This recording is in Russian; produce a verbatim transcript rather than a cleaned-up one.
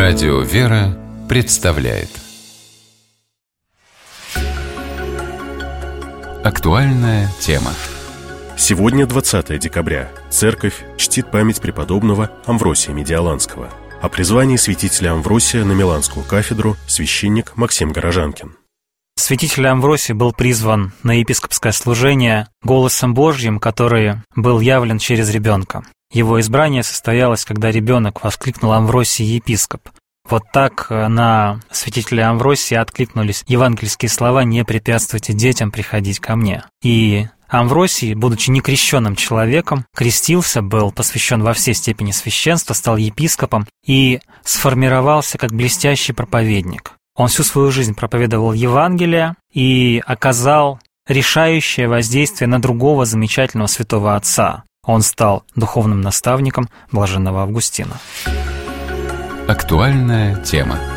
Радио «Вера» представляет актуальная тема. Сегодня двадцатое декабря. Церковь чтит память преподобного Амвросия Медиоланского. О призвании святителя Амвросия на Миланскую кафедру священник Максим Горожанкин. Святитель Амвросий был призван на епископское служение голосом Божьим, который был явлен через ребенка. Его избрание состоялось, когда ребенок воскликнул: «Амвросий, епископ». Вот так на святителя Амвросия откликнулись евангельские слова: «Не препятствуйте детям приходить ко мне». И Амвросий, будучи некрещенным человеком, крестился, был посвящен во все степени священства, стал епископом и сформировался как блестящий проповедник. Он всю свою жизнь проповедовал Евангелие и оказал решающее воздействие на другого замечательного святого отца. Он стал духовным наставником блаженного Августина. Актуальная тема.